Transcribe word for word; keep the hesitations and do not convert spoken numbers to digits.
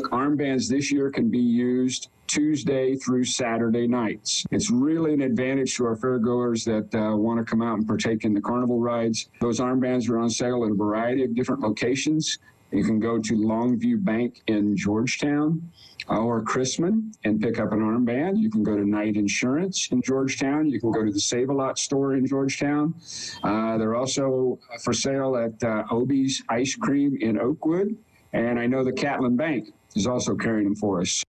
armbands this year can be used Tuesday through Saturday nights. It's really an advantage to our fairgoers that uh, want to come out and partake in the carnival rides. Those armbands are on sale at a variety of different locations. You can go to Longview Bank in Georgetown or Chrisman and pick up an armband. You can go to Knight Insurance in Georgetown. You can go to the Save-A-Lot store in Georgetown. Uh, they're also for sale at uh, Obie's Ice Cream in Oakwood. And I know the Catlin Bank is also carrying them for us.